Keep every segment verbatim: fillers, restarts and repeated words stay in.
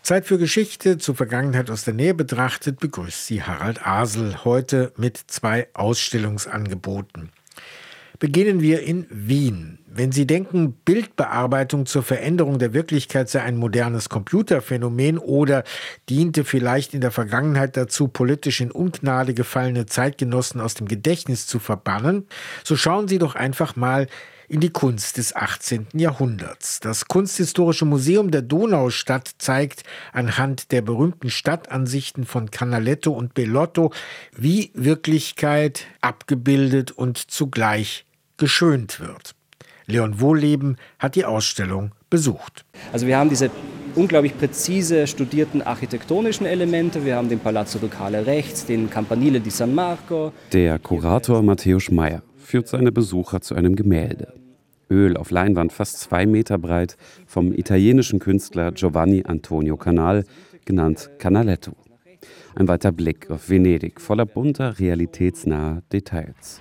Zeit für Geschichte, zur Vergangenheit aus der Nähe betrachtet, begrüßt Sie Harald Asel, heute mit zwei Ausstellungsangeboten. Beginnen wir in Wien. Wenn Sie denken, Bildbearbeitung zur Veränderung der Wirklichkeit sei ein modernes Computerphänomen oder diente vielleicht in der Vergangenheit dazu, politisch in Ungnade gefallene Zeitgenossen aus dem Gedächtnis zu verbannen, so schauen Sie doch einfach mal in die Kunst des achtzehnten Jahrhunderts. Das Kunsthistorische Museum der Donaustadt zeigt anhand der berühmten Stadtansichten von Canaletto und Bellotto, wie Wirklichkeit abgebildet und zugleich geschönt wird. Leon Wohlleben hat die Ausstellung besucht. Also wir haben diese unglaublich präzise studierten architektonischen Elemente. Wir haben den Palazzo Ducale rechts, den Campanile di San Marco. Der Kurator Matthäus Meyer führt seine Besucher zu einem Gemälde. Öl auf Leinwand, fast zwei Meter breit, vom italienischen Künstler Giovanni Antonio Canal, genannt Canaletto. Ein weiter Blick auf Venedig, voller bunter, realitätsnaher Details.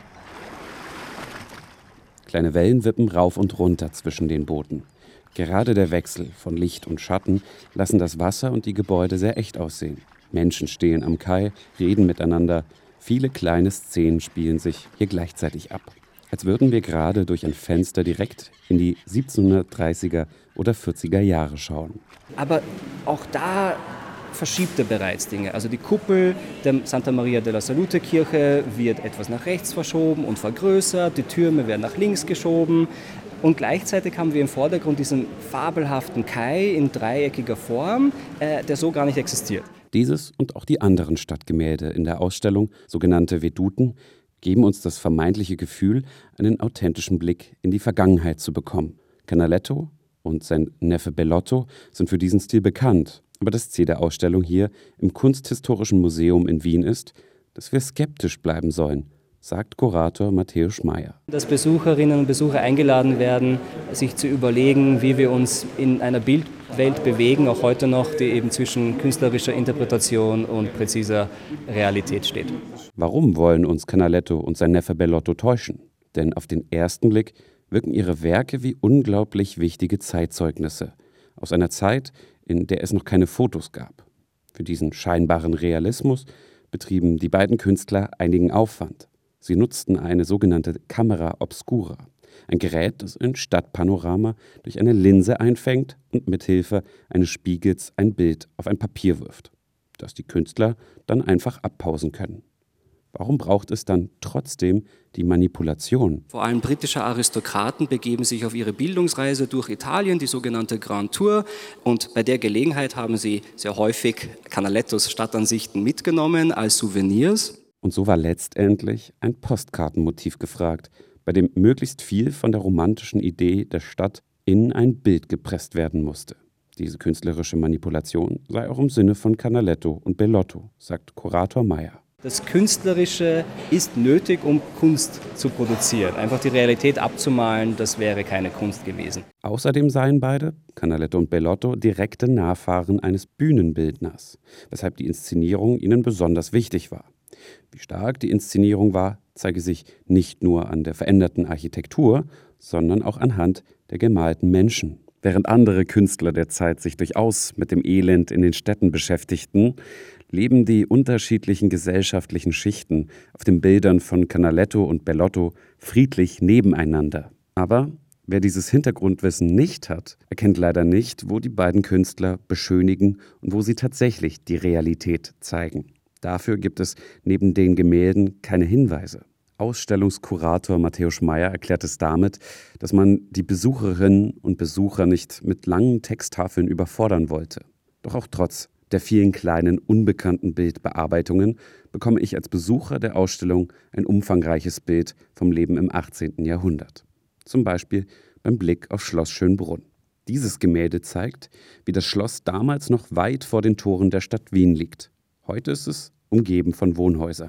Kleine Wellen wippen rauf und runter zwischen den Booten. Gerade der Wechsel von Licht und Schatten lassen das Wasser und die Gebäude sehr echt aussehen. Menschen stehen am Kai, reden miteinander. Viele kleine Szenen spielen sich hier gleichzeitig ab. Als würden wir gerade durch ein Fenster direkt in die siebzehnhundertdreißiger oder vierziger Jahre schauen. Aber auch da verschiebt er bereits Dinge. Also die Kuppel der Santa Maria della Salute Kirche wird etwas nach rechts verschoben und vergrößert, die Türme werden nach links geschoben und gleichzeitig haben wir im Vordergrund diesen fabelhaften Kai in dreieckiger Form, äh, der so gar nicht existiert. Dieses und auch die anderen Stadtgemälde in der Ausstellung, sogenannte Veduten, geben uns das vermeintliche Gefühl, einen authentischen Blick in die Vergangenheit zu bekommen. Canaletto und sein Neffe Bellotto sind für diesen Stil bekannt. Aber das Ziel der Ausstellung hier im Kunsthistorischen Museum in Wien ist, dass wir skeptisch bleiben sollen, sagt Kurator Matthäus Meyer. Dass Besucherinnen und Besucher eingeladen werden, sich zu überlegen, wie wir uns in einer Bildwelt bewegen, auch heute noch, die eben zwischen künstlerischer Interpretation und präziser Realität steht. Warum wollen uns Canaletto und sein Neffe Bellotto täuschen? Denn auf den ersten Blick wirken ihre Werke wie unglaublich wichtige Zeitzeugnisse aus einer Zeit, in der es noch keine Fotos gab. Für diesen scheinbaren Realismus betrieben die beiden Künstler einigen Aufwand. Sie nutzten eine sogenannte Camera Obscura, ein Gerät, das ein Stadtpanorama durch eine Linse einfängt und mithilfe eines Spiegels ein Bild auf ein Papier wirft, das die Künstler dann einfach abpausen können. Warum braucht es dann trotzdem die Manipulation? Vor allem britische Aristokraten begeben sich auf ihre Bildungsreise durch Italien, die sogenannte Grand Tour. Und bei der Gelegenheit haben sie sehr häufig Canalettos Stadtansichten mitgenommen als Souvenirs. Und so war letztendlich ein Postkartenmotiv gefragt, bei dem möglichst viel von der romantischen Idee der Stadt in ein Bild gepresst werden musste. Diese künstlerische Manipulation sei auch im Sinne von Canaletto und Bellotto, sagt Kurator Meyer. Das Künstlerische ist nötig, um Kunst zu produzieren. Einfach die Realität abzumalen, das wäre keine Kunst gewesen. Außerdem seien beide, Canaletto und Bellotto, direkte Nachfahren eines Bühnenbildners, weshalb die Inszenierung ihnen besonders wichtig war. Wie stark die Inszenierung war, zeige sich nicht nur an der veränderten Architektur, sondern auch anhand der gemalten Menschen. Während andere Künstler der Zeit sich durchaus mit dem Elend in den Städten beschäftigten, leben die unterschiedlichen gesellschaftlichen Schichten auf den Bildern von Canaletto und Bellotto friedlich nebeneinander. Aber wer dieses Hintergrundwissen nicht hat, erkennt leider nicht, wo die beiden Künstler beschönigen und wo sie tatsächlich die Realität zeigen. Dafür gibt es neben den Gemälden keine Hinweise. Ausstellungskurator Matthäus Meyer erklärt es damit, dass man die Besucherinnen und Besucher nicht mit langen Texttafeln überfordern wollte. Doch auch trotz der vielen kleinen, unbekannten Bildbearbeitungen bekomme ich als Besucher der Ausstellung ein umfangreiches Bild vom Leben im achtzehnten Jahrhundert. Zum Beispiel beim Blick auf Schloss Schönbrunn. Dieses Gemälde zeigt, wie das Schloss damals noch weit vor den Toren der Stadt Wien liegt. Heute ist es umgeben von Wohnhäusern.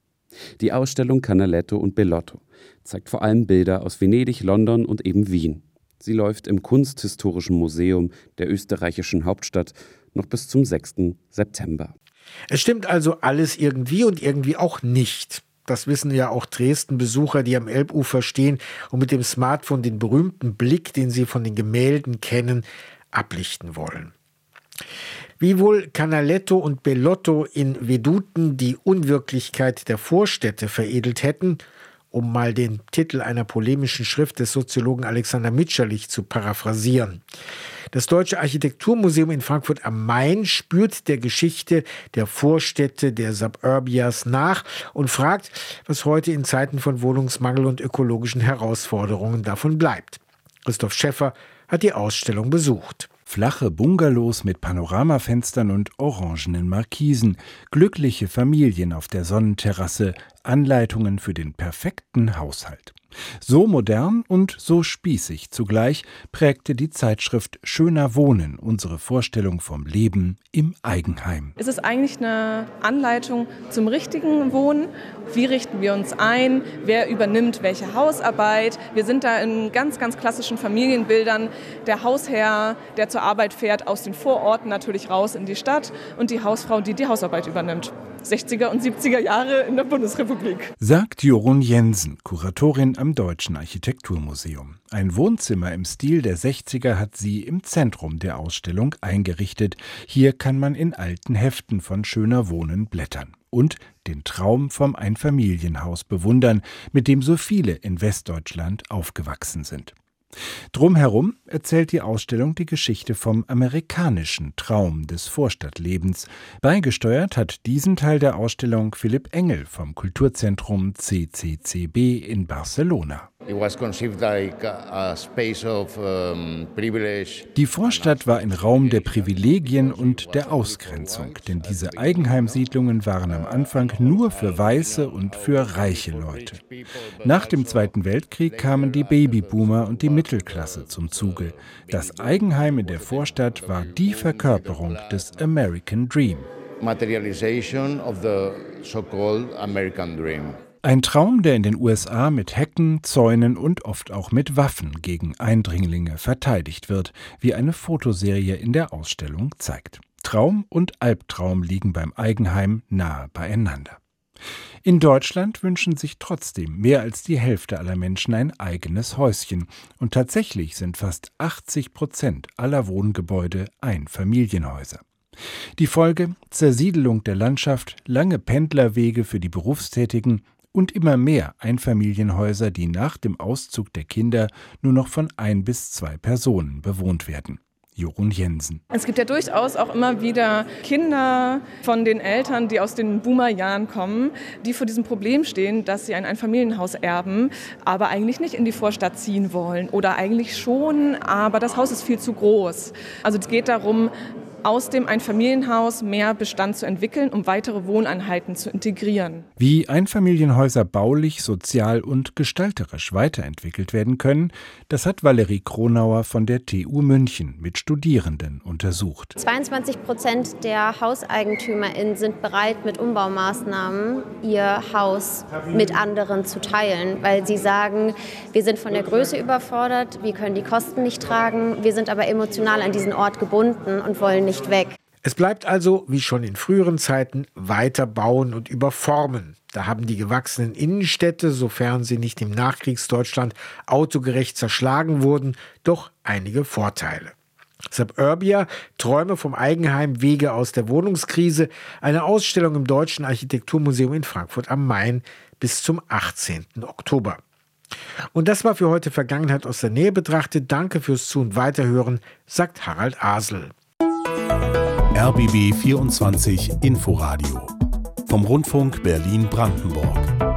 Die Ausstellung Canaletto und Bellotto zeigt vor allem Bilder aus Venedig, London und eben Wien. Sie läuft im Kunsthistorischen Museum der österreichischen Hauptstadt noch bis zum sechsten September. Es stimmt also alles irgendwie und irgendwie auch nicht. Das wissen ja auch Dresden-Besucher, die am Elbufer stehen und mit dem Smartphone den berühmten Blick, den sie von den Gemälden kennen, ablichten wollen. Wie wohl Canaletto und Bellotto in Veduten die Unwirklichkeit der Vorstädte veredelt hätten, um mal den Titel einer polemischen Schrift des Soziologen Alexander Mitscherlich zu paraphrasieren. Das Deutsche Architekturmuseum in Frankfurt am Main spürt der Geschichte der Vorstädte, der Suburbias nach und fragt, was heute in Zeiten von Wohnungsmangel und ökologischen Herausforderungen davon bleibt. Christoph Schäffer hat die Ausstellung besucht. Flache Bungalows mit Panoramafenstern und orangenen Markisen, glückliche Familien auf der Sonnenterrasse, Anleitungen für den perfekten Haushalt. So modern und so spießig zugleich prägte die Zeitschrift Schöner Wohnen unsere Vorstellung vom Leben im Eigenheim. Es ist eigentlich eine Anleitung zum richtigen Wohnen. Wie richten wir uns ein? Wer übernimmt welche Hausarbeit? Wir sind da in ganz, ganz klassischen Familienbildern. Der Hausherr, der zur Arbeit fährt, aus den Vororten natürlich raus in die Stadt und die Hausfrau, die die Hausarbeit übernimmt. sechziger und siebziger Jahre in der Bundesrepublik. Sagt Jorun Jensen, Kuratorin am Deutschen Architekturmuseum. Ein Wohnzimmer im Stil der sechziger hat sie im Zentrum der Ausstellung eingerichtet. Hier kann man in alten Heften von Schöner Wohnen blättern und den Traum vom Einfamilienhaus bewundern, mit dem so viele in Westdeutschland aufgewachsen sind. Drumherum erzählt die Ausstellung die Geschichte vom amerikanischen Traum des Vorstadtlebens. Beigesteuert hat diesen Teil der Ausstellung Philipp Engel vom Kulturzentrum C C C B in Barcelona. Die Vorstadt war ein Raum der Privilegien und der Ausgrenzung, denn diese Eigenheimsiedlungen waren am Anfang nur für Weiße und für reiche Leute. Nach dem Zweiten Weltkrieg kamen die Babyboomer und die Mittelklasse zum Zuge. Das Eigenheim in der Vorstadt war die Verkörperung des American Dream. Materialization of the so-called American Dream. Ein Traum, der in den U S A mit Hecken, Zäunen und oft auch mit Waffen gegen Eindringlinge verteidigt wird, wie eine Fotoserie in der Ausstellung zeigt. Traum und Albtraum liegen beim Eigenheim nahe beieinander. In Deutschland wünschen sich trotzdem mehr als die Hälfte aller Menschen ein eigenes Häuschen. Und tatsächlich sind fast achtzig Prozent aller Wohngebäude Einfamilienhäuser. Die Folge: Zersiedelung der Landschaft, lange Pendlerwege für die Berufstätigen und immer mehr Einfamilienhäuser, die nach dem Auszug der Kinder nur noch von ein bis zwei Personen bewohnt werden. Jorun Jensen. Es gibt ja durchaus auch immer wieder Kinder von den Eltern, die aus den Boomerjahren kommen, die vor diesem Problem stehen, dass sie ein Einfamilienhaus erben, aber eigentlich nicht in die Vorstadt ziehen wollen oder eigentlich schon, aber das Haus ist viel zu groß. Also es geht darum, aus dem Einfamilienhaus mehr Bestand zu entwickeln, um weitere Wohneinheiten zu integrieren. Wie Einfamilienhäuser baulich, sozial und gestalterisch weiterentwickelt werden können, das hat Valerie Kronauer von der T U München mit Studierenden untersucht. zweiundzwanzig Prozent der HauseigentümerInnen sind bereit, mit Umbaumaßnahmen ihr Haus mit anderen zu teilen, weil sie sagen, wir sind von der Größe überfordert, wir können die Kosten nicht tragen, wir sind aber emotional an diesen Ort gebunden und wollen nicht weg. Es bleibt also, wie schon in früheren Zeiten, weiter bauen und überformen. Da haben die gewachsenen Innenstädte, sofern sie nicht im Nachkriegsdeutschland autogerecht zerschlagen wurden, doch einige Vorteile. Suburbia, Träume vom Eigenheim, Wege aus der Wohnungskrise, eine Ausstellung im Deutschen Architekturmuseum in Frankfurt am Main bis zum achtzehnten Oktober. Und das war für heute Vergangenheit aus der Nähe betrachtet. Danke fürs Zu- und Weiterhören, sagt Harald Asel. R B B vierundzwanzig Inforadio vom Rundfunk Berlin-Brandenburg.